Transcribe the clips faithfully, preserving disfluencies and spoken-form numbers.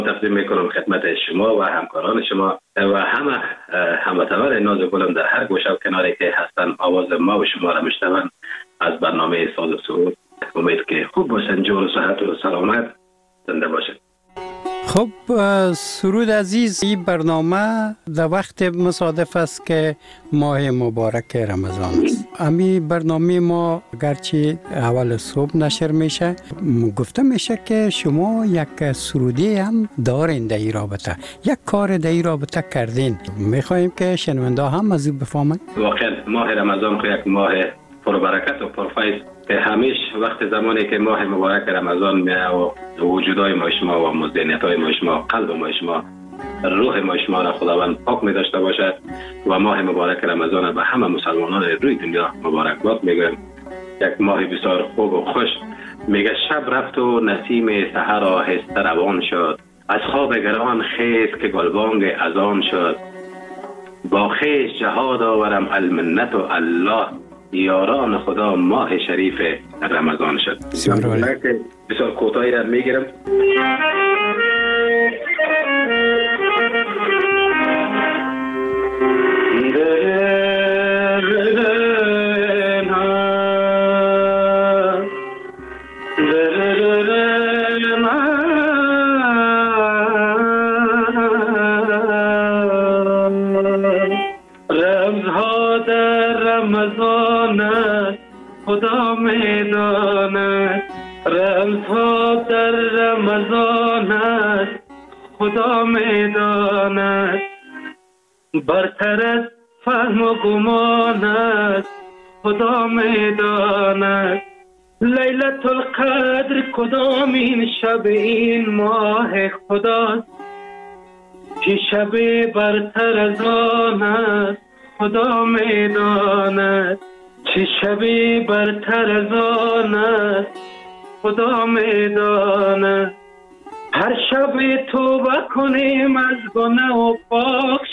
تقدیم میکنم خدمت شما و همکاران شما و همه هموطنان ناز گلم در هر گوشه و کناری که هستن آواز ما و شما را میشنون از برنامه ساز و سرود. امید که خوب باشن، جور و صحت و سلامت زنده باشن. خب سرود عزیز، این برنامه در وقت مصادف است که ماه مبارک رمضان است. امی برنامه ما گرچه اول صبح نشر میشه، گفته میشه که شما یک سرودی هم دارین در این رابطه، یک کار در این رابطه کردین. میخواییم که شنونده هم از این بفهمن. واقعا ماه رمضان خو یک ماه پربرکت و پرفیض که همیشه وقت زمانی که ماه مبارک رمضان میاد و وجودای ما شما و مزدنیتای ما شما، قلب ما شما، روح ما شما را خداوند پاک می داشته باشد و ماه مبارک رمضان به همه مسلمانان روی دنیا مبارکباد میگم. یک ماه بسیار خوب و خوش. میگه شب رفت و نسیم سحر آهسته روان شد، از خواب گران خیز که گلبانگ اذان شد. با خیش جهاد آورم المنت و الله، یاران خدا ماه شریف رمضان شد. بسیار کوتاهی را میگیرم. خدا میداند رمزها در رمضان است، خدا میداند برتر از فهم و گمان است، خدا میداند لیلت القدر کدامین شب این ماه خداست که شب برتر از آن است، خدا میداند چه شبی برتر از آن است، خدا میداند. هر شب توبه کنیم از گناه و پاک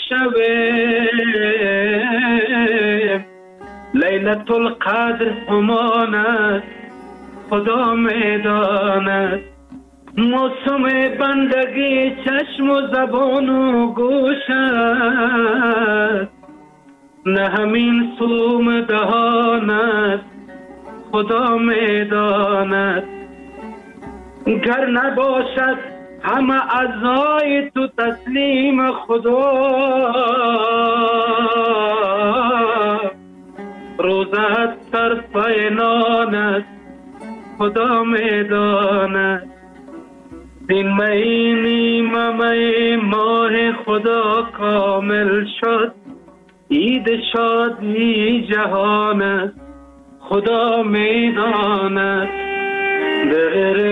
شویم، لیلت القدر همان است، خدا میداند. موسم بندگی چشم و زبان و گوش است، نه همین سوم دهان است، خدا میداند. گر نباشد همه اعضای تو تسلیم خدا، روزت صرف نان است، خدا میداند. این می نیمه می ماه خدا کامل شد، عید شادی جهان است، خدا میداند. در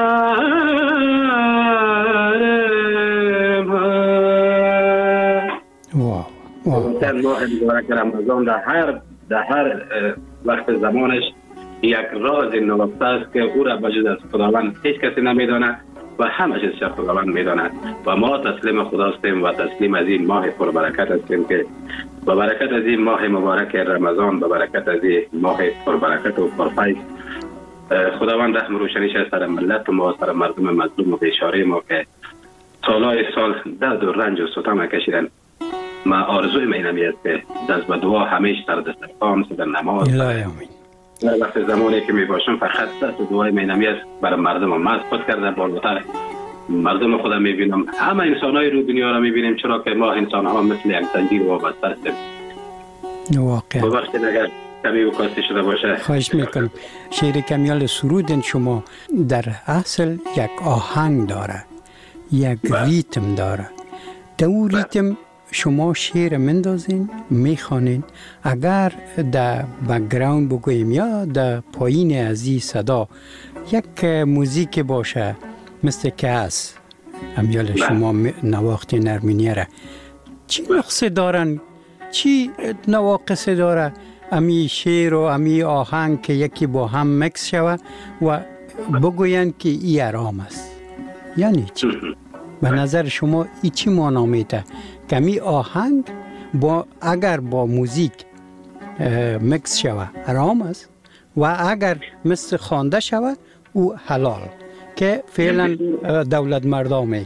واو واو. در ماه مبارک رمضان در هر در هر وقت زمانش یک راز نوفته است که او را بجز از خداوند هیچ کسی نمیداند و همه چیز خداوند میداند و ما تسلیم خدا هستیم و تسلیم از این ماه پربرکت هستیم که با برکت از این ماه مبارک رمضان، با برکت از این ماه پربرکت و پرفیض، خداوند رحم روشنیش سر ملت ما، سر مردم مظلوم و بیچاره ما که سالهای سال درد و رنج و ستم کشیدن. ما آرزوی ما اینمی است که دست به دعا همیشه سر دسترخوان، در نماز، در وقت زمانی که می باشم فقط دست دعای ما اینمی است برای مردم ما. خود کرده بالاتر مردم خدا می بینم، همه انسان های رو دنیا را می بینیم، چرا که ما انسان ها مثل یک زنجیر وابسته هستیم. واقعا ببخشید اگر کمی وکاسته شده باشه. خواهش میکنم. شعر کمیال سرود شما در اصل یک آهنگ داره، یک ریتم داره. در اون ریتم شما شعر مندازین، میخوانین. اگر در بکگراند بگوییم یا در پایین از این صدا یک موزیک باشه مثل که هست امیال شما نواخت نرمینیره، چی نقص دارن؟ چی نواقص داره امی شعر و امی آهنگ که یکی با هم مکس شوه و بگوین که ای آرام است؟ یعنی چی؟ به نظر شما ای چی معنا میده که امی آهنگ با اگر با موزیک مکس شوه آرام است و اگر مثل خوانده شوه او حلال، که فعلا دولت مردم میگن؟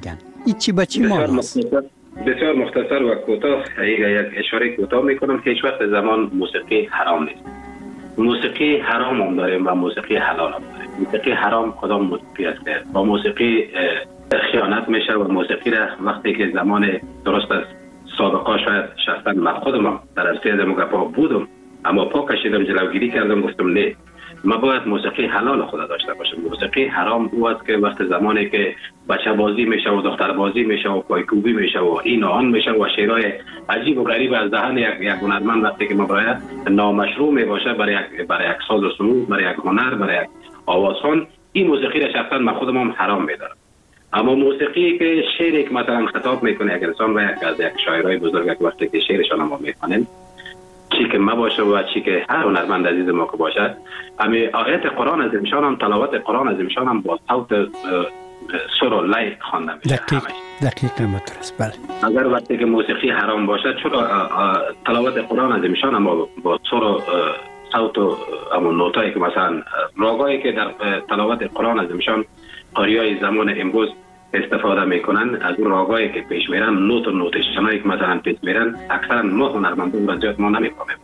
این چی بچی ما هست؟ بسیار مختصر و کوتاه یک اشاره کوتاه میکنم که هیچ وقت زمان موسیقی حرام نیست. موسیقی حرام هم داریم و موسیقی حلال هم داریم. موسیقی حرام کدام موسیقی است؟ با موسیقی خیانت میشه و موسیقی را وقتی که زمان درست است سابقه شاید شخصا من خودم در عرصه از مگپا بودم اما پا کشیدم جلوگیری کردم گفتم نه ما باید موسیقی حلال خدا داشته باشیم. موسیقی حرام او است که وقت زمانی که بچه بازی میشه و دختر بازی میشه و پایکوبی میشه و این و آن میشه و شعرهای عجیب و غریب از دهن یک یک هنرمند وقتی که مباید نامشروع میباشه برای یک برای یک ساز و سرود، برای یک هنر، برای یک آوازخوان، این موسیقی را شخصا من خودم هم حرام میدارم. اما موسیقی که شعری که مثلا خطاب میکنه یک انسان و یک از یک شاعرای بزرگ وقتی که شعرشان ما میخوانیم چی که ما باشه و چی که هر هنرمند عزیز ما که باشه، امی آیت قرآن از ایشان هم تلاوت قرآن از ایشان هم با صوت سر و لای خوانده میشه. دقیق دقیق مدرس. بله. اگر وقتی که موسیقی حرام باشه چرا تلاوت قرآن از ایشان هم با سر و صوت و اما نوتایی که مثلا راگایی که در تلاوت قرآن از ایشان قاریای زمان امروز استفاده میکنن از اون راگایی که پیش میرن نوت و نوتشنایی که مثلا پیش میرن اکثرا ما هنرمندان و زیاد ما نمیفهمیم.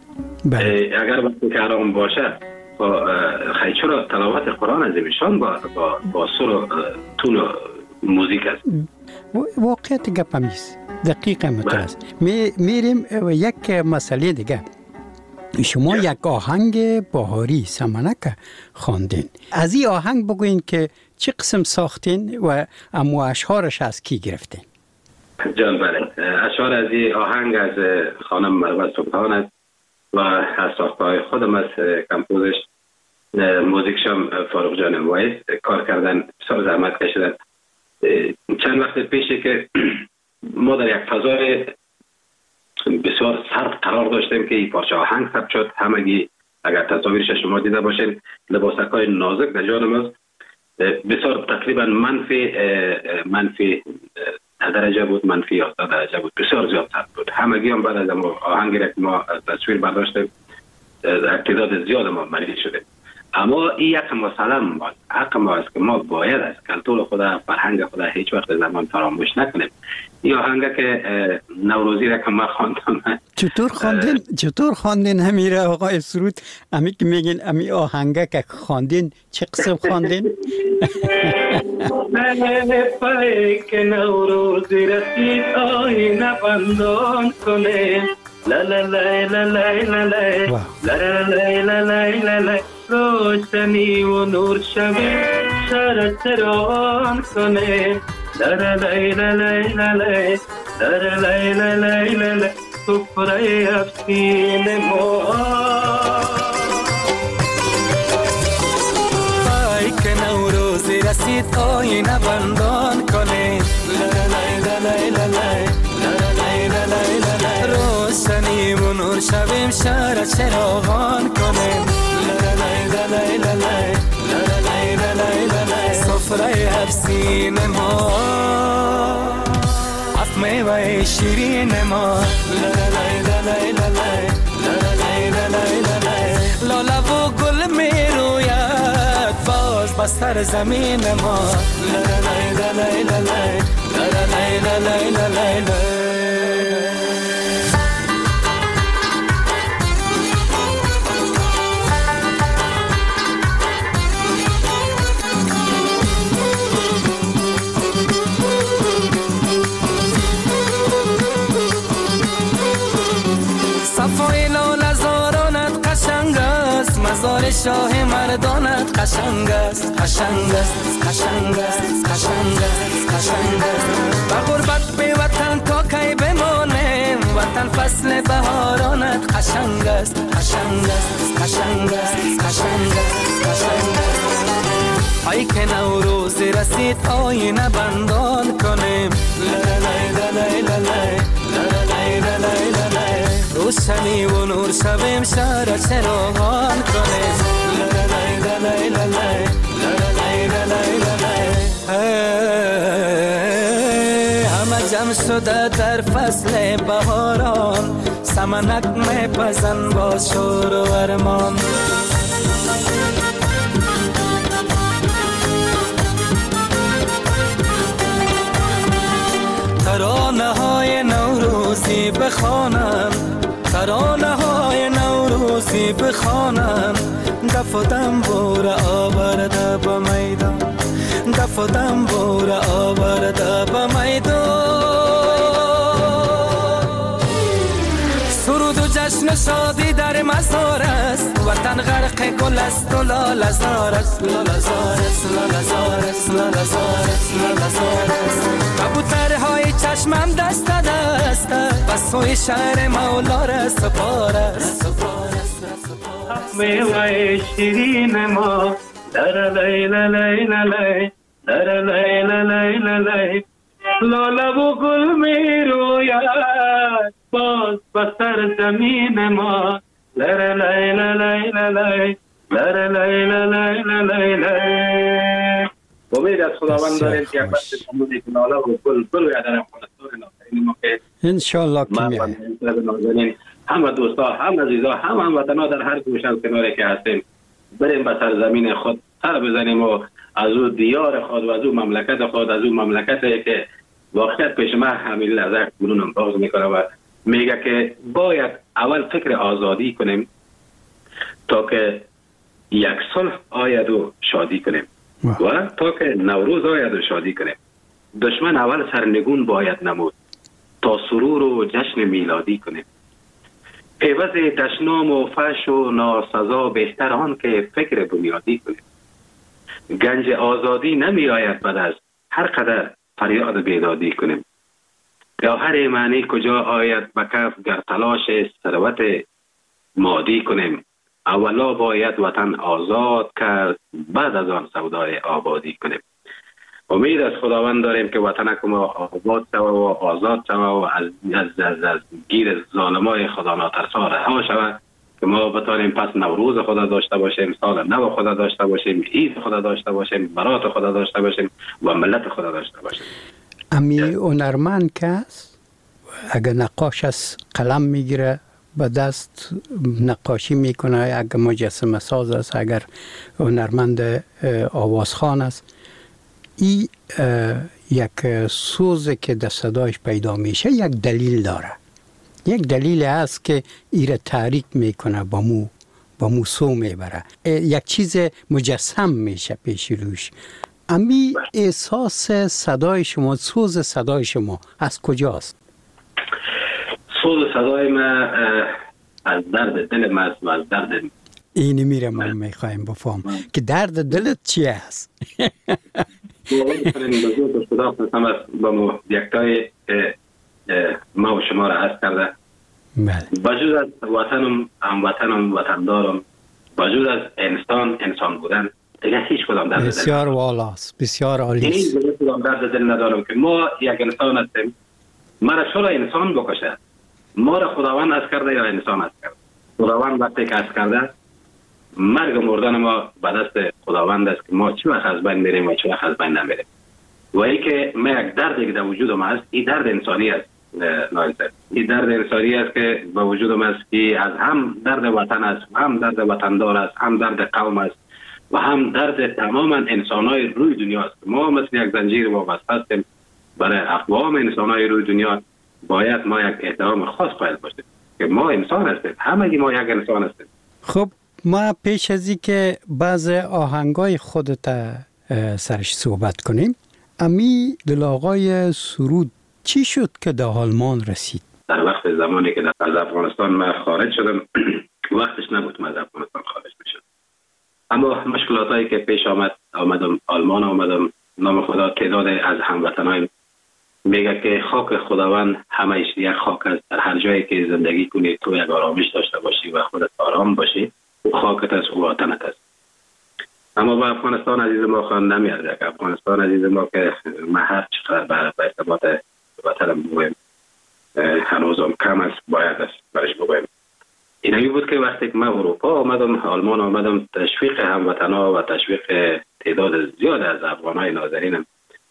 اگر وقتی که حرام باشه با خیلی چرا تلاوت قرآن از ایشان با با با سر و تون و موزیک است. واقعیت گپ همیست. دقیقا مترس. می میریم یک مسئله دیگه. شما یک آهنگ بهاری سمنک خواندین. از این آهنگ بگوین که چه قسم ساختین و امو اشعارش از کی گرفتین؟ جان بله، اشعار از این آهنگ از خانم مروه سبحان است و از ساخته‌های خودم از کمپوزش موزیکشم فاروق جان وایس کار کردن، بسیار زحمت کشیدن. چند وقت پیشه که ما در یک فضای بسیار سرد قرار داشتیم که این پارچه آهنگ ثبت شد. همگی اگر تصاویرش شما دیده باشین لباسک‌های نازک در جان ماست، بسیار تقریبا منفی منفی درجه بود، منفی یازده درجه بود، بسیار زیاد سرد بود. همگی هم بعد از آهنگی که ما تصویر برداشتیم تعداد زیاد ما مریض شده. اما این یک مسئله ما حق ما است که ما باید از کلتور خدا، فرهنگ خدا هیچ وقت زمان فراموش نکنیم. این آهنگ که نوروزی را که من خواندم. چطور خواندین؟ چطور خواندین همیره آقای سرود؟ امی که میگین امی آهنگ که خواندین چه قسم خواندین؟ پای که نوروزی رسید آینه بندان کنه لا لا لا لا لا لا لا لا لا لا لا روشنی و نور شبی شهر تران کنه لا لا لا لا لا لا لا لا لا لا لا سفره افسین ما پای که نوروزی رسید آینه بندان کنه لا لا لا لا لا لا روشنی و نور شبیم شهر چراغان کنه سفره افسین ما اف میوه شیرین ما لاله و گل میروید باز بستر زمین ما مزار شاه مردانت قشنگ است قشنگ است قشنگ است قشنگ است قشنگ است با غربت به وطن تا کی بمانیم وطن فصل بهارانت قشنگ است قشنگ است قشنگ است قشنگ است قشنگ است ای که نوروز رسید آینه بندان کنیم لا لا لا لا لا لا لا روشنی و نور شبیم شهر چراغان کنه لا لا لا لا لا لا لا همه جمع شده در فصل بهاران سمنک میپزن با شور و ارمان نوروزی بخوانم، ترانه های نوروزی بخوانم، دف و دنبور آورده به میدان، دف و دنبور آورده به میدان. سرود و جشن شادی در مزار است، وطن غرق گل است و لاله زار است، لاله زار است، لاله زار است، لاله زار است، لاله زار است. کبوترهای چشمم دست دست و سوی شهر مولا را سپار است. میوه شیرین ما در لیل لیل لیل در لیل لیل لیل، لاله و گل می روید باز بسر زمین ما، لر لیل لیل لیل لر لیل لیل لیل. امید از خداوند داریم که یک وقت امروزی که لاله و گل بروید در افغانستان نازنین ما که انشالله که میاد. همه دوستا، همه عزیزا، همه هموطنا در هر گوشه و کناری که هستیم بریم به سرزمین خود سر بزنیم و از او دیار خود و از او مملکت خود، از او مملکتی که واقعیت پیش من همین لحظه گلونم باز میکنه و میگه که باید اول فکر آزادی کنیم تا که یک صلح آید و شادی کنیم و تا که نوروز آید و شادی کنیم. دشمن اول سرنگون باید نمود تا سرور و جشن میلادی کنیم. پیوز دشنام و فش و ناسزا بهتر آن که فکر بنیادی کنیم. گنج آزادی نمی آید بعد از هر قدر فریاد بیدادی کنیم. گوهر معنی کجا آید به کف گر تلاش ثروت مادی کنیم. اولا باید وطن آزاد کرد بعد از آن سودای آبادی کنیم. امید از خداوند داریم که وطن ما آباد شود و آزاد شود و از از از, از گیر ظالمای خدا ناترسا رها شود که ما بتانیم پس نوروز خدا داشته باشیم، سال نو خدا داشته باشیم، عید خدا داشته باشیم، برات خدا داشته باشیم و ملت خدا داشته باشیم. امی هنرمند که است اگر نقاش از قلم میگیره به دست نقاشی میکنه، اگر مجسمه ساز است، اگر هنرمند آوازخوان است، این یک سوزی که در صدایش پیدا میشه یک دلیل داره. یک دلیل هست که ایره تحریک میکنه، با مو با مو سو میبره، یک چیز مجسم میشه پیش روش. امی احساس صدای شما، سوز صدای شما از کجاست؟ سوز صدای ما از درد دل ما است و از درد اینی میره ما میخوایم بفهم که درد دلت چی است؟ باید کنیم بزرگ خدا قسم است با ما یکتای ما و شما را عرض کرده. بجز از وطنم، هموطنم، وطندارم، بجز از انسان، انسان بودن دیگه هیچ کدام درد دل بسیار والاست، بسیار عالی است. هیچ کدام درد دل ندارم که ما یک انسان هستیم، ما را چرا انسان بکشه؟ ما را خداوند از کرده یا انسان از کرده؟ خداوند وقتی که از کرده مرگ و مردن ما به دست خداوند است که ما چه وقت از بین میریم و چه وقت از بین نمیریم. و ای که ما یک دردی که در وجود ما است، این درد انسانی است. نایزد این درد انسانی است که به وجود ما است که از هم درد وطن است، هم درد وطندار است، هم درد قوم است و هم درد تماما انسانای روی دنیا است. ما مثل یک زنجیر وابسته هستیم برای اقوام انسانای روی دنیا. باید ما یک احترام خاص قائل باشیم که ما انسان هستیم، همگی ما یک انسان هستیم. خب ما پیش از این که بعض آهنگای خودت سرش صحبت کنیم، امی دل آقای سرود چی شد که در آلمان رسید؟ در وقت زمانی که از افغانستان من خارج شدم وقتش نبود من از افغانستان خارج بشم، اما مشکلاتایی که پیش آمد آمدم آلمان آمدم. نام خدا تعداد از هموطنان میگه که خاک خداوند همیشه یک خاک است. در هر جایی که زندگی کنی تو یک آرامش داشته باشی و خودت آرام باشی، او خاکت است، او وطنت است. اما با افغانستان عزیز ما خان نمیاد. افغانستان عزیز ما که ما هر چقدر به ارتباط وطنم بگویم هنوزم کم است، باید است برش بگویم. اینایی بود که وقتی که من اروپا آمدم، آلمان آمدم، تشویق هموطنا و تشویق تعداد زیاد از افغانای ناظرینم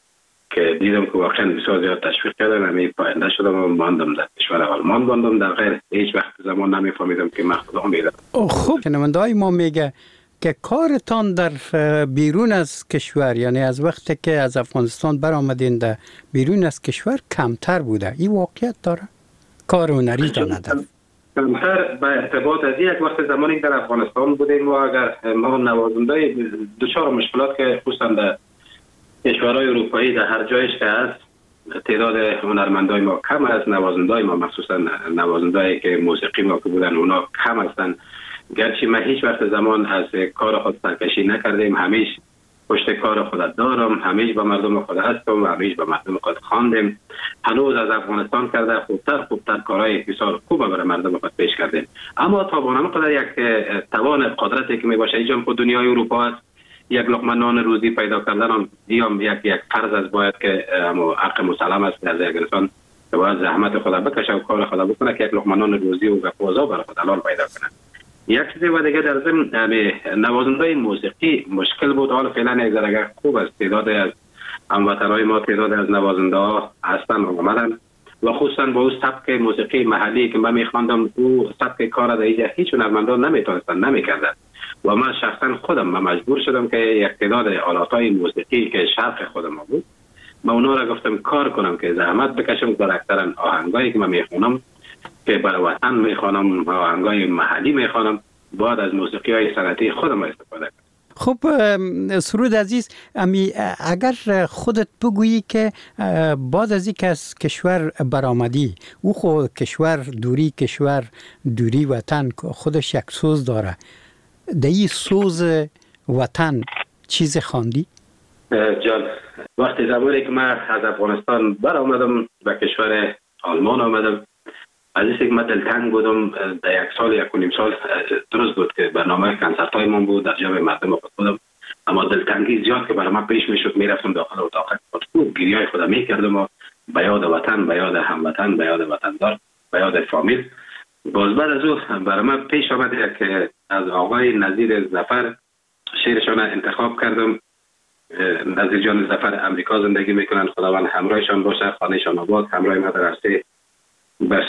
که دیدم که واقعا بسیار زیاد تشویق کردن، همی پاینده شدم و ماندم در کشور آلمان ماندم. در غیر هیچ وقت زمان نمیفهمیدم که من خدا میدم. خب شنونده‌های ما میگه که کارتان در بیرون از کشور، یعنی از وقتی که از افغانستان برآمدین در بیرون از کشور کمتر بوده. این واقعیت داره؟ کار هنری تا ندارم. کمتر به ارتباط از یک وقت زمانی در افغانستان بودیم و اگر ما نوازنده دچار مشکلات که خصوصا در کشورهای اروپایی در هر جایش که هست تعداد هنرمندای ما کم است، نوازندای ما مخصوصا نوازندایی که موسیقی ما که بودن اونا کم هستند. گرچه ما هیچ وقت زمان از کار خود سرکشی نکردیم، همیش پشت کار خود دارم، همیش با مردم خود هستم و همیش با مردم خود خواندیم. هنوز از افغانستان کرده خوبتر خوبتر کارهای بسیار خوب برای مردم خود پیش کردیم. اما تا بانم قدر یک توان قدرتی که می باشه ایجام خود دنیای اروپا است، یک لقمه نان روزی پیدا کردن هم دیام یک یک فرض است، باید که حق مسلم است از یک انسان که باید زحمت خود بکشه و کار خود بکنه که یک لقمه نان روزی و گپوزا برای خود حلال پیدا کنه. یک چیز و دیگه در ضمن نوازنده موسیقی مشکل بود. حالا فعلا یک ذره خوب است، تعداد از هموطنهای ما تعداد از نوازنده ها هستن و آمدن و خصوصا با اون سبک موسیقی محلی که من میخواندم او سبک کار در اینجا هیچ هنرمندا نمیتونستن نمیکردن و من شخصا خودم من مجبور شدم که یک تعداد آلاتهای موسیقی که شرق خودم بود من اونا را گفتم کار کنم که زحمت بکشم در اکثرا آهنگایی که من میخونم که برای وطن میخوانم، آهنگای محلی میخوانم، باید از موسیقی های سنتی خودم استفاده کنم. خب سرود عزیز، امی اگر خودت بگویی که بعد از اینکه از کشور برآمدی، او خود کشور دوری کشور دوری وطن خودش یک سوز داره، در این سوز وطن چیز خواندی؟ جان، وقتی زمانی که من از افغانستان برآمدم و کشور آلمان آمدم، از اینکه من دلتنگ بودم، در یک سال یک و نیم سال درست بود که برنامه کنسرت های من بود، در جمع مردم خود بودم، اما دلتنگی زیاد که برای من پیش میشد، میرفتم داخل اتاق خود گریه خودم میکردم و به یاد وطن، به یاد هموطن، به یاد وطندار، به یاد فامیل. باز بعد از او برای من پیش آمد که از آقای نظیر ظفر شعرشان انتخاب کردم. نظیر جان ظفر امریکا زندگی میکنن، خداوند همراهشان باشه، خانهشان آباد. همراه ما در عرصه بخش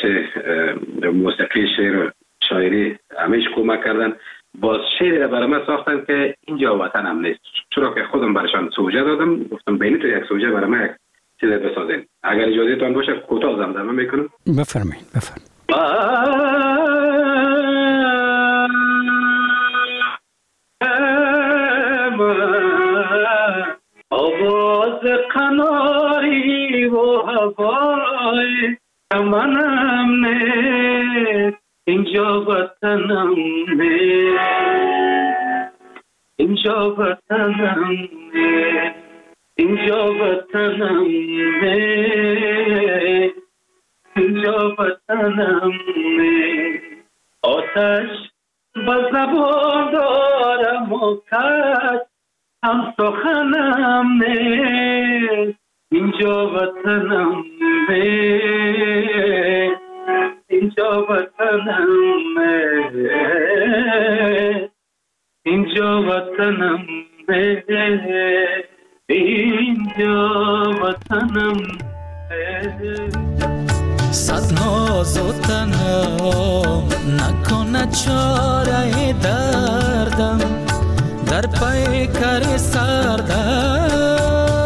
موسیقی، شعر و شاعری همیش کمک کردن. باز شعری را برای من ساختن که اینجا وطنم نیست، چرا که خودم برایشان سوژه دادم، گفتم بینی تو یک سوژه برای من یک چیز بسازین. اگر اجازه تان باشه کوتاه زمزمه میکنم. بفرمایید بفرمایید. آواز قناری و هوای منم نیست، اینجا وطنم نیست، اینجا وطنم نیست، اینجا وطنم نیست، اینجا وطنم نیست. آتش با زبان دارم و کس هم سخنم نیست، اینجا وطنم نیست، اینجا وطنم نیست، اینجا وطنم نیست، اینجا وطنم نیست. صد ناز و تنم نکنه چاره دردم، در پیکر سردم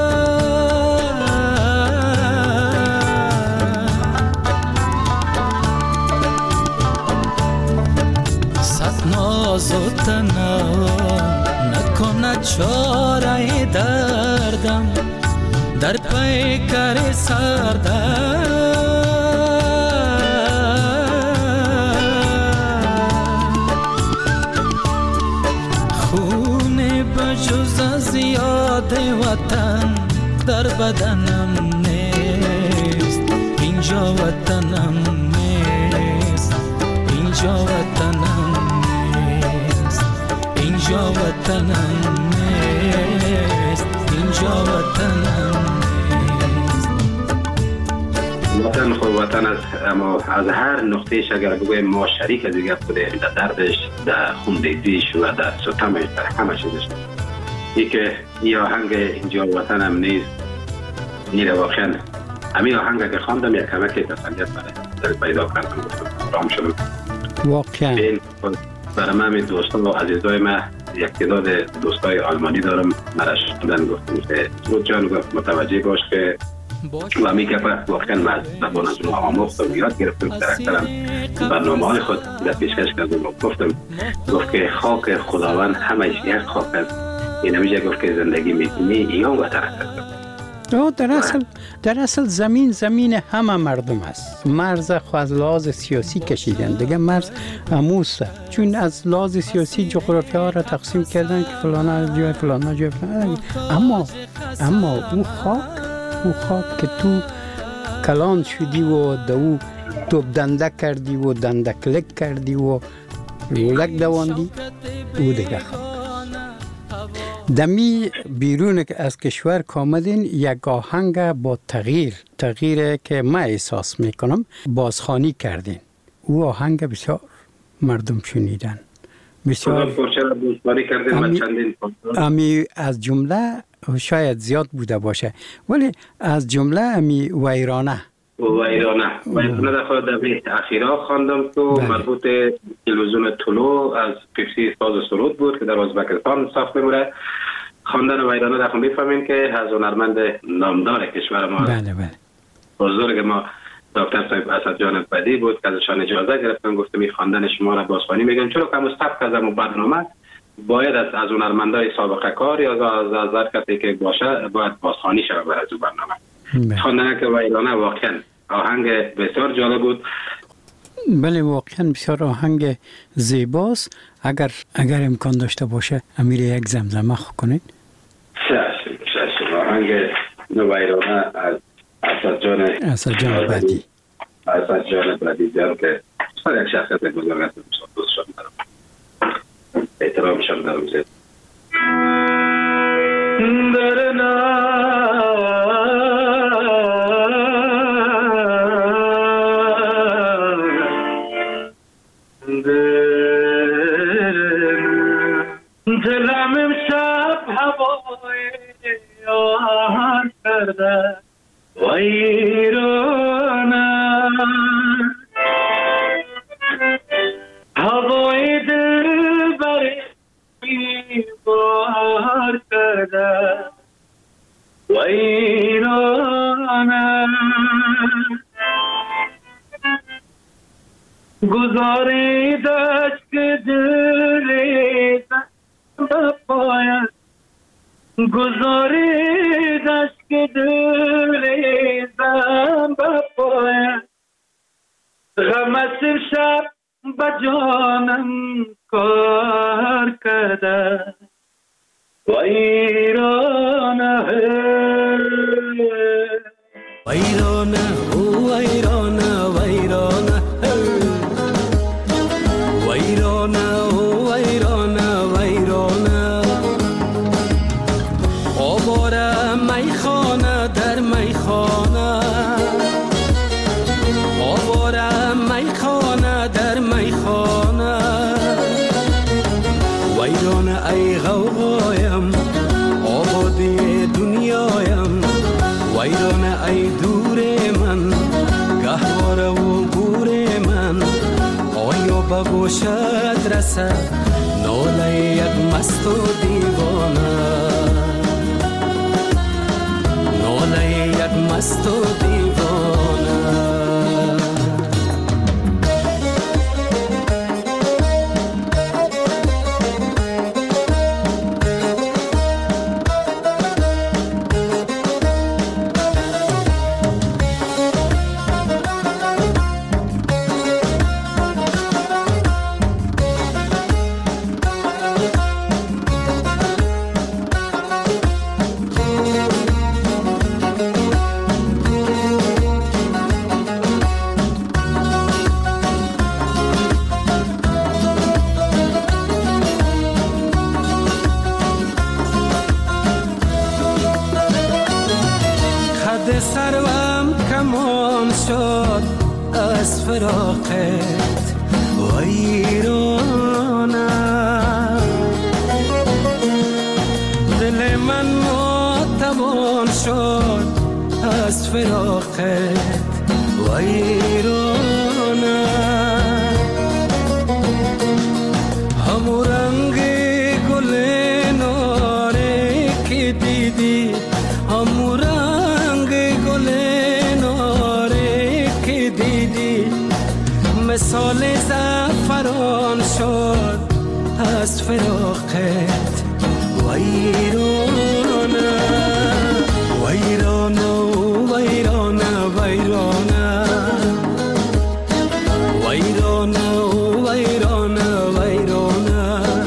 صد ناز و تنم نکنه چاره دردم، در پیکر سردم جز از یاد وطن در بدنم نیست، اینجا وطنم نیست، اینجا وطنم نیست، اینجا وطنم نیست، اینجا وطنم نیست. وطن خود وطن است، اما از هر نقطهش اگر بگویم ما شریک از دیگر بودیم، در دردش، در خونریزیش و در ستمش، در همه چیزش. ای که این آهنگ اینجا وطنم نیست، این واقعا همین آهنگ که خواندم یک کمک تسلیت برای پیدا کردم، گفتم رام شدم واقعا. برای من همین دوستان و عزیزای من یک تعداد دوستای آلمانی دارم، مرش شدن گفتم که سرود جان گفت متوجه باش که و میگه واقعا من از زبان از اون آموختم یاد گرفتم در اکثرم برنامه های خود در پیشکش کردم و گفتم گفت که خاک خداوند همش یک خاک است. این همیشه گفت که زندگی میکنی ایام و ترکت در اصل در اصل زمین زمین همه مردم است. مرز خو از لحاظ سیاسی کشیدن دیگه مرز اموسه، چون از لحاظ سیاسی جغرافیا را تقسیم کردن که فلان جای فلان جای فلان، اما اما او خاک او خاک که تو کلان شدی و دو تو دنده کردی و دنده کلک کردی و لولک دواندی، او دیگه خاک. دمی بیرون از کشور کامدین یک آهنگ با تغییر تغییری که من احساس میکنم بازخوانی کردین. او آهنگ بسیار مردم شنیدن، بسیار امی, امی از جمله شاید زیاد بوده باشه ولی از جمله امی ویرانه ویرانه ویرانه در خود دبی اخیرا خواندم تو بله. مربوط تلویزیون طلوع از پیپسی ساز سرود بود که در ازبکستان ساخته بوده. خواندن ویرانه در خود میفهمیم که از هنرمند نامدار کشور ما بله بله بزرگ ما دکتر صاحب اسدجان بدی بود که ازشان اجازه گرفتن گفته می خواندن شما را بازخوانی میگم، چون که مستفق از اون برنامه باید از از هنرمندای سابقه کار یا از از هر کسی که باشه باید بازخوانی شود برای از برنامه. خواندن که ویرانه واقعا آهنگ بسیار جالب بود. بله واقعا بسیار آهنگ زیباست. اگر اگر امکان داشته باشه امیر یک زمزمه کنید. چشم چشم آهنگ ویرانه از اسدجان اسدجان بدی اسدجان بدی جان که یک شخصیت بزرگ است، دوستشان دارم، احترامشان دارم زیاد. درنا دلم امشب هوای آهن کرده ویرانه، هوای دل بری بار کرده ویرانه، گذاریدش که دلی بپاید گذاریدش که دلی زن بپاید، غم از شب به جانم کار کرده ویرانه ویرانه ویرانه ویرانه ویرانه ویرانه ویرانه، آواره میخانه در میخانه، آواره میخانه در میخانه، ویرانه ای غوغایم آبادی دنیایم، ویرانه ای دور من گهواره و گور من، آیا به گوشت رسد ناله یک مست و دیوانه، ناله یک مست و دیوانه. سروم کمان شد از فراقت ویرانه، دل من ماتوان شد از فراقت ویرانه، همو رنگ گل ناره که دیدی، همو رنگ گل مثال زعفران شد از فراقت ویرانه ویرانه ویرانه ویرانه ویرانه ویرانه ویرانه.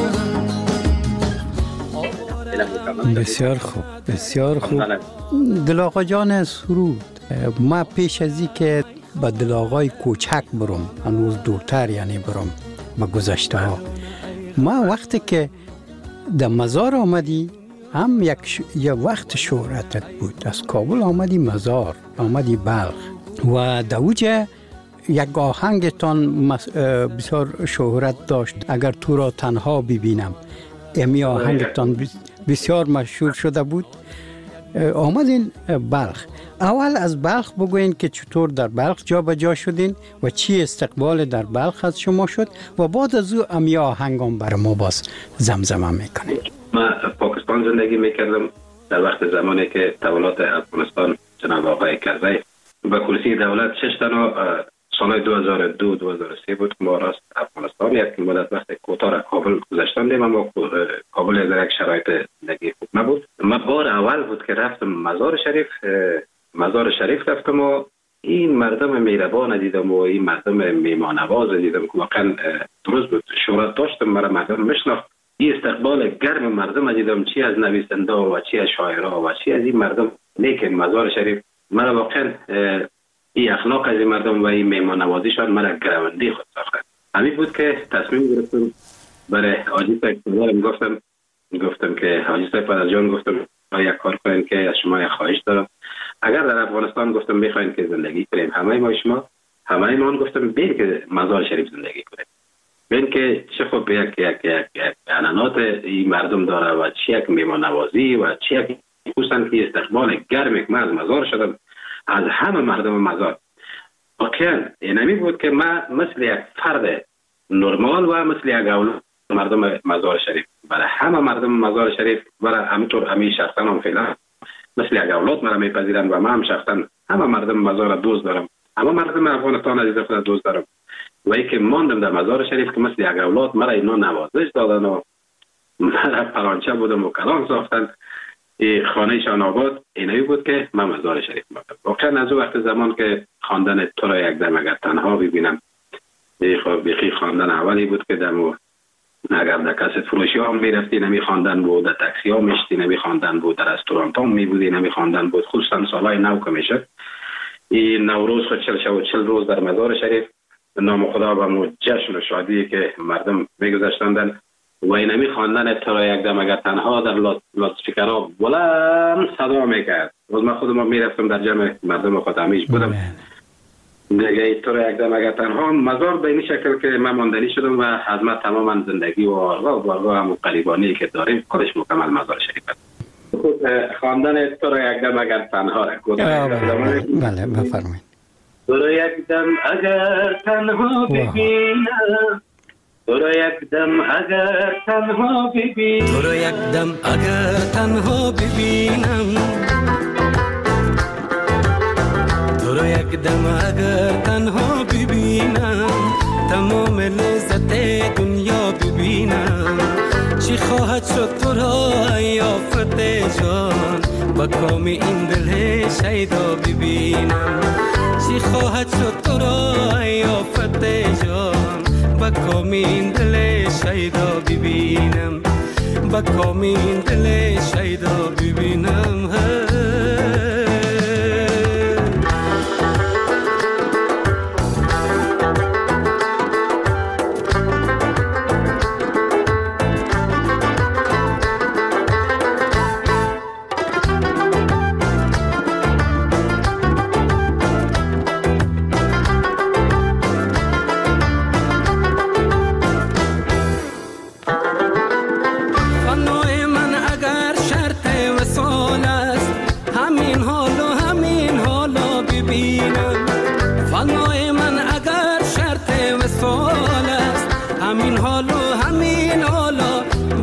بسیار خوب بسیار خوب دل آقا جان سرود. ما پیش از این که با دل آقای کوچک برم هنوز دورتر یعنی برم با گذشته ها، ما وقتی که در مزار آمدی هم یک ش... یک وقت شهرتت بود، از کابل آمدی مزار آمدی بلخ و دوجه یک آهنگتان مس... بسیار شهرت داشت اگر تو را تنها ببینم. امی آهنگتان بسیار مشهور شده بود. آمدین بلخ. اول از بلخ بگوین که چطور در بلخ جا به جا شدین و چی استقبال در بلخ از شما شد و بعد از او امی آهنگان بر ما باز زمزمه میکنین. ما پاکستان زندگی میکردم در وقت زمانی که دولت افغانستان جناب آقای کرزی به کرسی دولت شش تنها سال دو هزار و دو دو هزار و سه بود که ما راست افغانستان یک مدت وقت کوتاه کابل گذاشتندیم، اما کابل در یک شرایط زندگی خوب نبود. ما بار اول بود که رفتم مزار شریف مزار شریف رفتم و این مردم مهربان دیدم و این مردم میهمانواز دیدم که واقعا درست بود، شهرت داشتم، مرا مردم میشناخت. این استقبال گرم مردم دیدم، چی از نویسنده و چی از شاعرها و چی از این مردم. لیکن مزار شریف مرا واقعا این اخلاق از این مردم و این مهمان نوازیشان مرا گرونده خود ساخت. همین بود که تصمیم گرفتم برای حاجی صاحب گفتم گفتم که حاجی صاحب پدرجان گفتم یک کار کنین که از شما یک خواهش دارم. اگر در افغانستان گفتم میخواین که زندگی کنیم همه ما شما همه ما گفتم بین که مزار شریف زندگی کنیم، بین که چه خوب یک یک یک یک عنعنات این مردم داره و چه یک مهمان نوازی و چه یک خصوصا که استقبال گرمی که من از مزار شدم از همه مردم مزار. واقعا اینمی بود که ما مثل یک فرد نرمال و مثل یک اولاد مردم مزار شریف برای همه مردم مزار شریف برای همینطور همین شخصا هم فعلا مثل یک اولاد مرا میپذیرند و من هم شخصا همه مردم مزار دوست دارم، همه مردم افغانستان عزیز خود دوست دارم و ای که ماندم در مزار شریف که مثل یک اولاد مرا اینا نوازش دادن و مرا پرانچه بودم و کلام ساختن. خانهشان آباد اینایی بود که من مزار شریف ماندم. واقعا از وقت زمان که خواندن تو را یک دم اگر تنها ببینم بیخی خواندن اولی بود که دمو اگر در کسیت فروشی ها هم میرفتی نمی خواندن بود، در تاکسی ها میشتی نمی خواندن بود، در رستوران ها می بودی نمی خواندن بود. خصوصا سالهای نو که میشد این نوروز خود چل شب و چل روز در مزار شریف نام خدا و مو جشن و شادی که مردم میگذاشتندن و اینمی خواندن تو را یک دم اگر تنها در لاسپیکرها بلند صدا میکرد. روز من خودم میرفتم در جمع مردم خود همیش بودم دیگه تو را یک دم اگر تنها مزار به این شکل که من ماندنی شدم و از ما تماما زندگی و آرگاه و بارگاه هم قریبانی که داریم خودش مکمل مزار شریف است. خواندن تو را یک دم اگر تنها بله بفرمایید. تو را یک دم اگر تنها ببینم، تو را یک دم اگر تنها ببینم، تو را یک دم اگر تنها ببینم، تو را یک دم اگر تنها ببینم، تمام لذت دنیا ببینم. چی خواهد شد تو را یافت جان، با کام این دل شیدا ببینم. چی خواهد شد تو را یافت جان، با کام این دل شیدا ببینم، با کام این دل شیدا ببینم. همین حالو همین حالا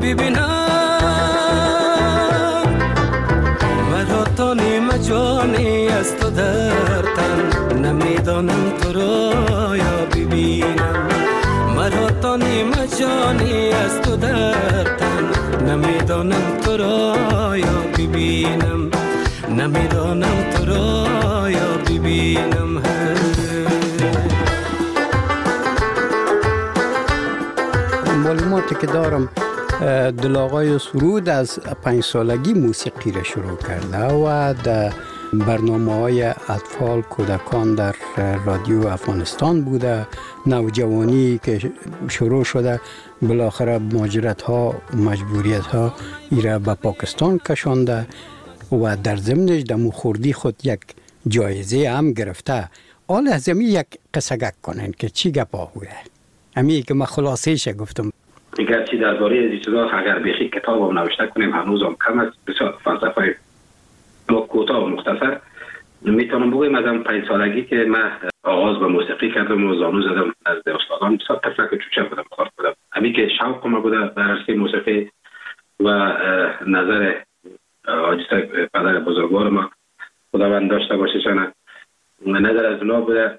ببینم، مرا تا نیم جانی از تو در تن، نمیدانم تو را یا ببینم. جانی از تو در تن، نمیدانم تو را یا ببینم، نمیدانم تو را یا ببینم. معلوماتی که دارم دل آقای سرود از پنج سالگی موسیقی را شروع کرده و در برنامه های اطفال کودکان در رادیو افغانستان بوده. نوجوانی که شروع شده بالاخره مهاجرت ها مجبوریت ها ایره به پاکستان کشانده و در ضمنش دمو خوردی خود یک جایزه هم گرفته. آل از امی یک قصه گک کنن که چی گپا بوده، امی که من خلاصیش گفتم. اگر چی درباره این چیزا اگر بخی کتاب هم نوشته کنیم هنوز هم کم است. بسیار فلسفه کوتاه و مختصر میتونم بگویم از اون پنج سالگی که من آغاز به موسیقی کردم و زانو زدم از استادان. بسیار تفلک چوچه بودم، خورد بودم. امی که شوق ما بوده در عرصه موسیقی و نظر حاجی صاحب پدر بزرگوار ما خداوند داشته باشه چنه نظر از اونا بوده.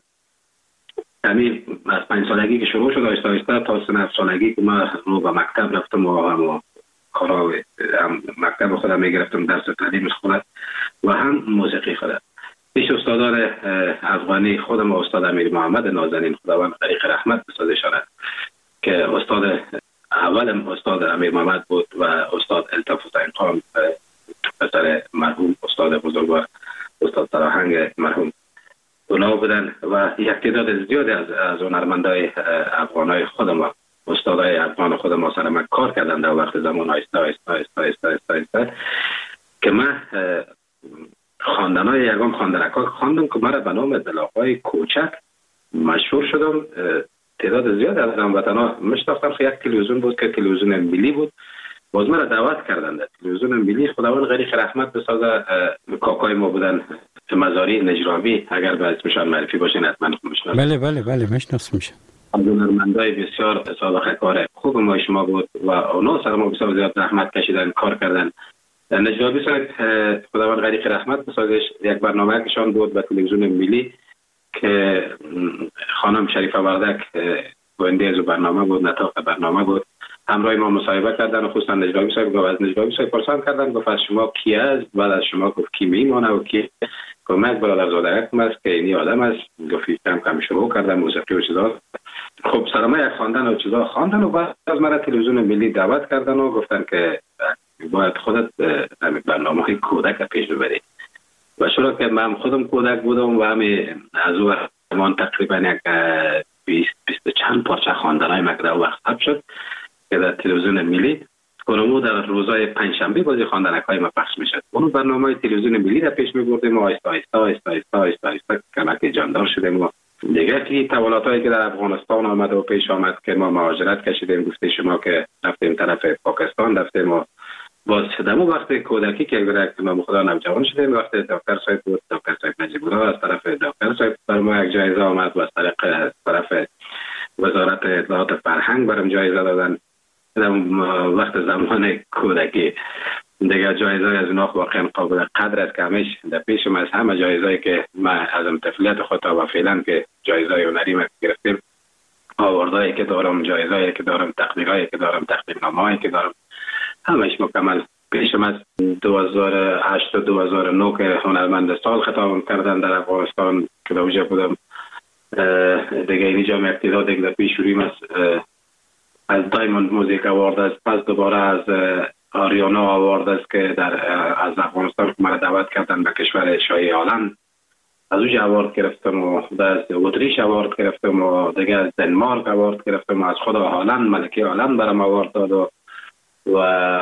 همین از پنج سالگی که شروع شد آیسته آیسته تا سه هفت سالگی که من رو به مکتب رفتم و هم کارا هم مکتب خودم میگرفتم، درس تعلیم خودم و هم موسیقی خودم. پیش استادان افغانی خودم و استاد امیر محمد نازنین خداوند غریق رحمت بسازشانه که استاد اولم استاد امیر محمد بود و استاد الطاف حسین خان پسر مرحوم استاد بزرگوار استاد سراهنگ مرحوم اونا بودن و یک تعداد زیادی از از هنرمندای افغانای خودم و استادای افغان خودم ما سر من کار کردن در وقت زمان آیسته آیسته آیسته آیسته آیسته آیسته که من خواندنای یگان خواندنکا خواندم که مرا به نام دلاغای کوچک مشهور شدم. تعداد زیاد از هموطنا میشناختم. یک تلویزیون بود که تلویزیون ملی بود، باز مرا دعوت کردن در تلویزیون ملی. خداوند غریق رحمت بسازه کاکای ما بودن مزاری نجرابی، اگر به اسمشان معرفی باشین حتما میشناسید. بله بله بله میشناسم. از هنرمندای بسیار سابقه کار خوب ما شما بود و اونا سر ما بسیار زیاد زحمت کشیدن، کار کردن. نجرابی صاحب خداوند غریق رحمت بسازش یک برنامه کشان بود به تلویزیون ملی که خانم شریفه وردک گوینده از برنامه بود، نطاق برنامه بود. همراه ما مصاحبه کردن و خصوصا نجرابی صاحب گفت از نجرابی صاحب پرسان کردن گفت از شما کی است؟ بعد از شما گفت کی میمونه و کی کمک برادرزاده یک است که اینی آدم است. گفت کم کم شروع کردن موسیقی و چیزا. خب سلامه یک خواندن و چیزا خواندن و بعد از مرا تلویزیون ملی دعوت کردن و گفتن که باید خودت برنامه های کودک پیش ببری و شروع که من خودم کودک بودم و همین از او زمان تقریبا یک بیست بیست چند پارچه خواندن های مکده وقت ثبت شد که در تلویزیون ملی کنمو در روزهای پنجشنبه بازی خواندنک های ما پخش میشد. اون برنامه تلویزیون ملی را پیش میبردیم و آیسته آیسته آیسته آیسته آیسته آیسته کمک جاندار شدیم و دیگه که تولاتایی که در افغانستان آمد و پیش آمد که ما مهاجرت کشیدیم. گفته شما که رفتیم طرف پاکستان رفتیم و باز دمو وقت کودکی که اگر ما خدا نوجوان شدیم وقت دکتر صاحب بود، دکتر صاحب نجیب الله از طرف دکتر صاحب بر ما یک جایزه آمد و از طریق طرف وزارت اطلاعات فرهنگ برام جایزه دادن. در وقت زمان کودکی دیگه جایزه از اونا واقعا قابل قدر است که همیشه در پیشم از همه جایزه‌ای که من از طفولیت خود تا فعلا که جایزه هنری ما گرفتیم آوردهایی که دارم، جایزه‌ای که دارم، تقدیرهایی که دارم، تقدیرنامه‌ای که دارم همش مکمل پیشم از دو هزار و هشت تا دو هزار و نه که هنرمند سال خطاب کردن در افغانستان که در اونجا بودم. دیگه اینجا هم اقتدار دیگه در پیش شوریم از از دایموند موزیک آوارد است، پس دوباره از آریانا آوارد است که در از افغانستان مرا دعوت کردن به کشور شاهی هلند، از اونجا آوارد گرفتم و از اتریش آوارد گرفتم و دیگه از دنمارک آوارد گرفتم و از خود هلند ملکه هلند برام آوارد داد و و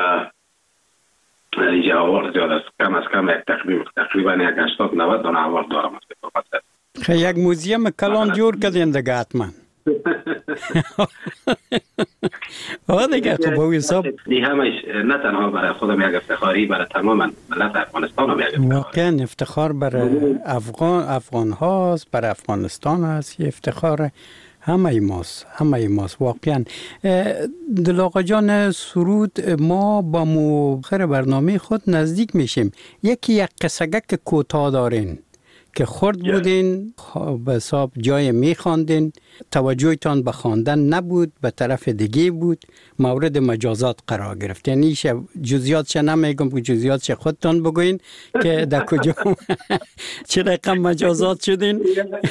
اینجا آوارد زیاد است. کم از کم یک تقریبا تقریبا یک هشتاد نود دانه آوارد دارم است. خیلی یک موزیم کلان جور کردین دیگه حتما. ها دیگه خب او حساب دی همش نه تنها برای خودم یک افتخاری برای تمام ملت افغانستان هم یک افتخار. واقعا افتخار برای افغان افغان هاست، برای افغانستان هست، افتخار همه ماست، همه ماست واقعا. دل آقا جان سرود، ما با مؤخر برنامه خود نزدیک میشیم. یکی یک قصه‌گک کوتاه دارین که خرد بودین به حساب جای میخواندین، توجهتان به خواندن نبود، به طرف دیگه بود، مورد مجازات قرار گرفت. یعنی جزئیاتش نمیگم که جزئیاتش خودتان بگوین که در کجا چه رقم مجازات شدین.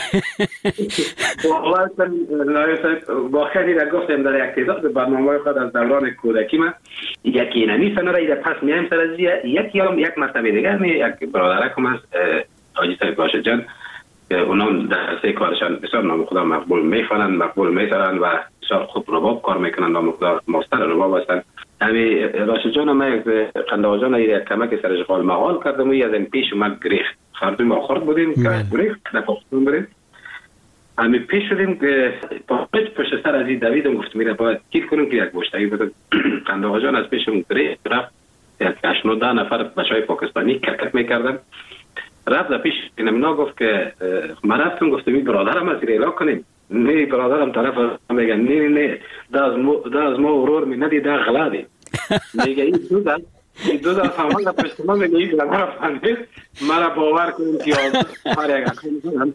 با خیلی را گفتم در یک تعداد برنامه خود از دوران کودکی من یکی نمی سنره ایده پس میایم سر از یکی هم یک مرتبه دیگه می یک برادرکم از حاجی صاحب باشد جان که اونا در سه کارشان بسیار نام خدا مقبول میخوانند، مقبول میسرند و بسیار خوب رباب کار میکنند، نام خدا ماستر رباب هستند. همین راشد جان ما یک قنداق جان یک کمک سرش قال مقال کردم و از این پیش اومد گریخت خردیم ما خورد بودیم که گریخت نفاقتون بریم همین پیش شدیم که پاپت پشت سر از این دویدم گفت میره باید کیل کنیم که یک گوشتایی بود. قنداق جان از پیشم گریخت رفت یک هشت ده نفر بچهای پاکستانی کرکت میکردن رفت در پیش اینم گفت که ما رفتم گفتم این برادرم از ریلا کنیم نه برادرم طرف میگه نه نه ده از ما ورور می ندی ده غلادی میگه این دو ده این دو ده فهمان در پشت ما میگه این برادر فهمید مرا باور کنیم که هر یک کنیم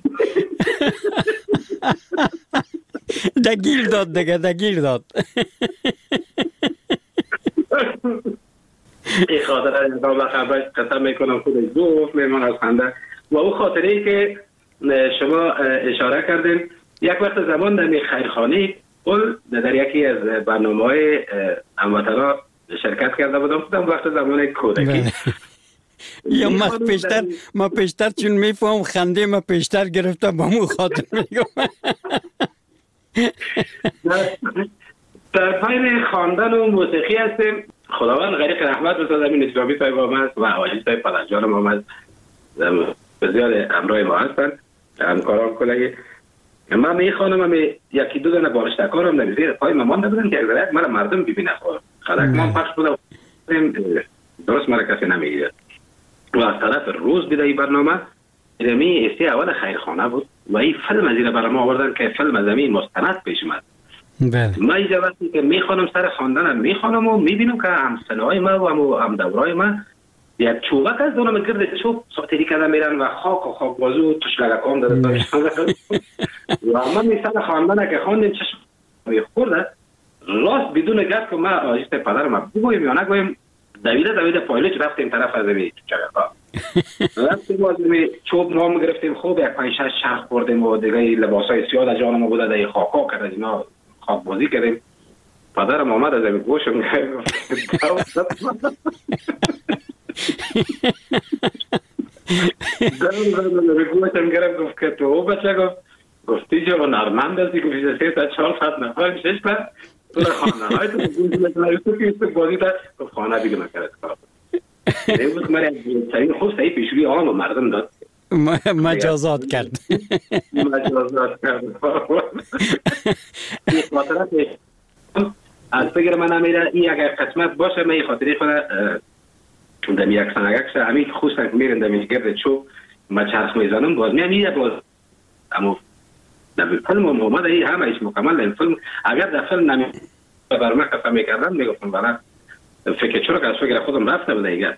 دگیر داد دیگه دگیر داد این خاطره از دولت خبرش قسم میکنم خودش دو میمان از خنده و او خاطره ای که شما اشاره کردین یک وقت زمان در خیرخانه قل در یکی از برنامه های هموطنا شرکت کرده بودم خودم وقت زمان کودکی یا ما پیشتر ما پیشتر چون میفهم خنده ما پیشتر گرفته با مو خاطر میگم در پایین خواندن و موسیقی هستیم. خداوند غریق رحمت بسازد امین اسلامی صاحب آمد و حاجی صاحب پدرجان ما آمد بسیار امرای ما هستند همکاران کلگی من میخوانم هم یکی دو دانه بارشتکارم نمیزیر پای ما مانده بودن که اگر یک مرا مردم ببینه خلق ما پخش بودم درست مرا کسی نمیگیرد و از طرف روز بیده ای برنامه می استی اول خیرخانه بود و این فیلم از این برای ما آوردن که فیلم از زمین مستند پیش اومد. ما اینجا وقتی که میخوانم سر خواندنم میخوانم و میبینم که همسنهای ما و هم دورای ما یک چوبک از دونم گرد چوب ساتری کده میرن و خاک و خاک بازو تشلگکام داده داشتن و من میسن خواندن که خواندیم چشم خورده راست بدون گفت که ما آجیست پدرم بگویم یا نگویم دویده دویده پایلوچ رفتیم طرف از می چگرها رفتیم باز می چوب نام گرفتیم خوب یک پنج شش شرخ بردیم و دیگه لباسای سیاه در جانم بوده در خاکا کرد از اینا خاک بازی کردیم. پدرم آمد از این گوشم گوشم گرم گفت که تو بچه گفت گفتی چه و نرمند هستی گفتی سه تا چهار ساعت نفر شش بر تو در خانه های تو گوشم که تو بازی در گفت خانه دیگه نکرد کار این بود من چنین خوب سعی پیشوری آن و مردم داد مجازات کرد مجازات کرد این خاطرات از فکر من نمیره این اگر قسمت باشه من این خاطری خود دمی یک سنگکش همین خوستن که میرن دمی گرد چوب ما چرخ میزنم باز میام میره باز اما در فیلم هم اومده این همه ایش مکمل در فیلم اگر در فیلم نمی بر من قسم میکردم میگفتم برای فکر چرا که از فکر خودم رفته بوده ایگر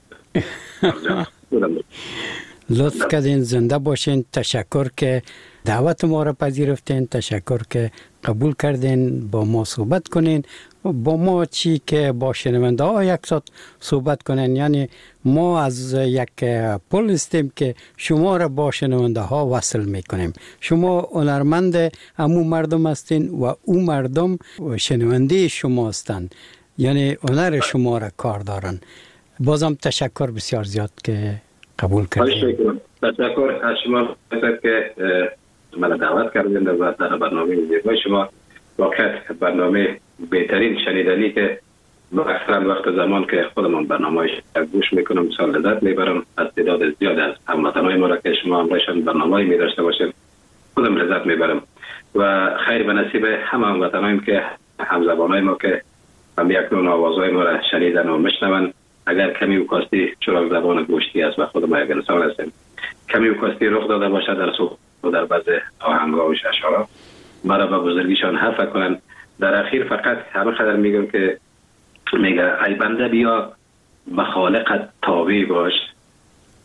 لطف کردین زنده باشین. تشکر که دعوت ما را پذیرفتین، تشکر که قبول کردین با ما صحبت کنین با ما چی که با شنونده ها یک ساعت صحبت کنین. یعنی ما از یک پل هستیم که شما را با شنونده ها وصل میکنیم. شما هنرمند همو مردم هستین و او مردم شنونده شما هستند، یعنی هنر شما را کار دارن. بازم تشکر بسیار زیاد که قبول کردین. تشکر از شما که من دعوت کردین در برنامه زیبای شما. واقعا برنامه بهترین شنیدنی که اکثرا وقت زمان که خودمان برنامه‌اش گوش میکنم بسیار لذت میبرم. از تعداد زیاد از هموطنان ما را که شما همراهشان برنامه‌ای می‌داشته باشید خودم لذت میبرم و خیر به نصیب همه هموطنانیم که همزبانای ما که هم یک نوع آوازهای ما را شنیدن و میشنون. اگر کمی وکاستی چراغ زبان گوشتی است و خود ما یک انسان هستیم کمی وکاستی رخ داده باشد در صحبت و در بعض آهنگ‌ها و اشعارها مرا به بزرگیشان حرف کنن. در اخیر فقط همه خدر میگم که میگه ای بنده بیا به خالقت تابع باش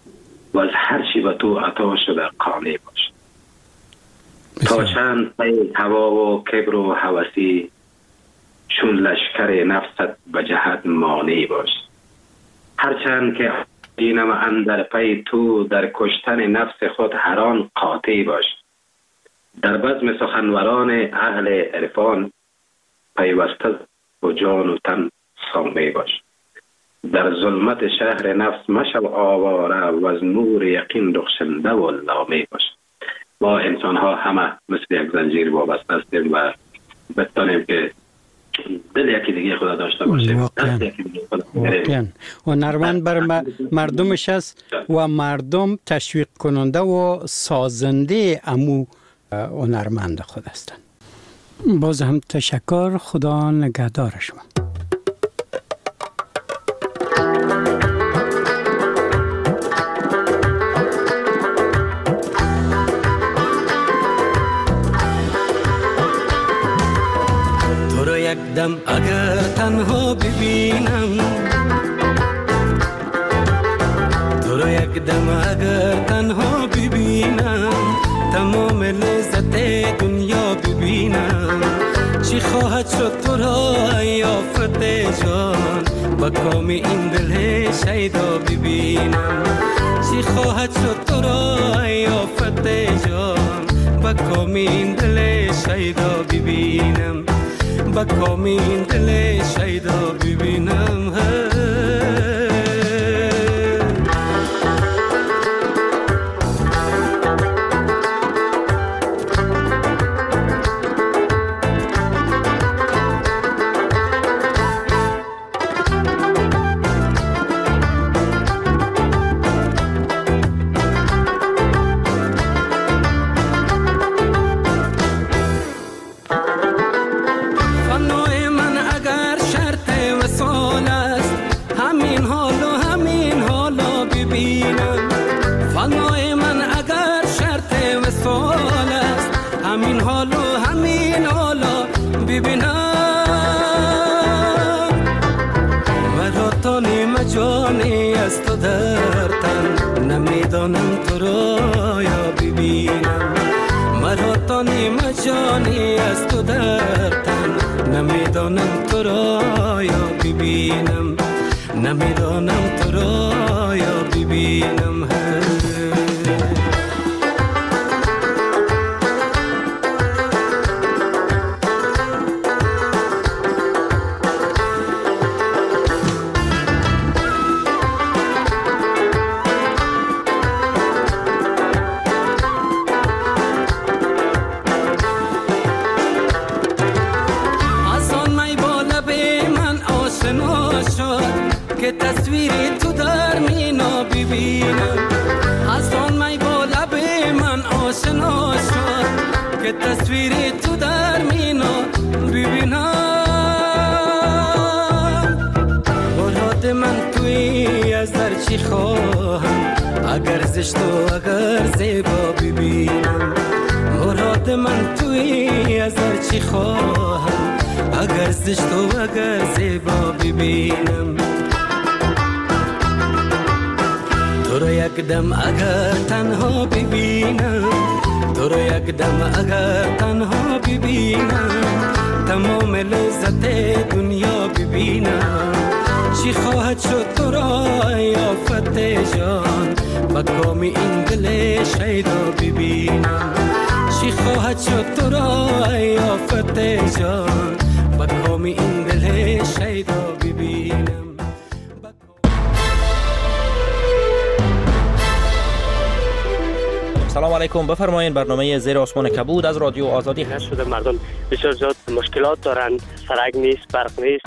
و از هر چی به تو عطا شده قانع باش. تا چند پی هوا و کبر و هوسی، چون لشکر نفست به جهت مانع باش. هرچند که اینم اندر پی تو، در کشتن نفس خود هران قاطع باش. در بزم سخنوران اهل عرفان، پیوسته و جان و تن سامع باش. در ظلمت شهر نفس مشو آواره، و از نور یقین رخشنده و لامع باش. ما انسان ها همه مثل یک زنجیر وابسته هستیم و بتانیم که دل یکی دیگه خدا داشته باشیم. واقعا هنرمند بر مردمش است و مردم تشویق کننده و سازنده امو هنرمند خود هستند. باز هم تشکر. خدا نگهدار شما. دم اگر تنها ببینم، تو رو یک دم اگر تنها ببینم، تمام لذت دنیا ببینم. چی خواهد شد تو را یافت جان، با کام این دل شیدا ببینم. چی خواهد شد تو را یافت جان، با کام این دل شیدا ببینم. با کامین دل شیدا ببینم. جانی از تو در تن، نمیدانم تو را یا ببینم. مرا تانی مجانی از تو در تن، نمیدانم تو را یا ببینم. نمیدانم تو را یا ببینم. که تصویری تو در مینا ببینم. از آن می با لب من آشنا شد، که تصویری تو در مینا ببینم. مراد من توی از در چی خواهم، اگر زشت و اگر زیبا ببینم. مراد من توی از در چی خواهم، اگر زشت و اگر زیبا ببینم. تو رو یک دم اگر تنها ببینم، تو رو یک دم اگر تنها ببینم، تمام لذت دنیا ببینم. چی خواهد شد تو را یافت جان، با کام این دل شیدا ببینم. چی خواهد شد تو را یافت جان، با کام این دل شیدا ببینم. سلام علیکم، بفرمایید. برنامه زیر آسمان کبود از رادیو آزادی هست. شده مردم بسیار زیاد مشکلات دارند، سرک نیست، برق نیست.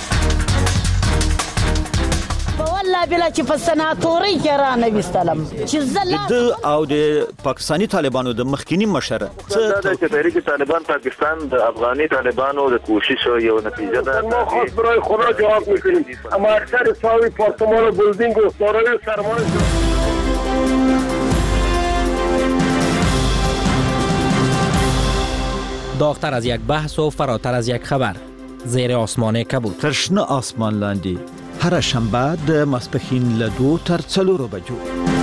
والله بلا چې په سناتوري کې را نویستلم چې زله د او د پاکستانی طالبانو د مخکینی مشر څه د تحریک طالبان پاکستان د افغاني طالبانو د کوشش یو نتیجه ده. ما خاص برای خدا جواب میکنیم. اما اکثر ساوی پارتمان و بلدینگ و سارای سرمان داغتر از یک بحث و فراتر از یک خبر. زیر آسمان کبود. ترشنه آسمان لاندی هر شنبه د ماسپښین له دوه تر څلورو بجو.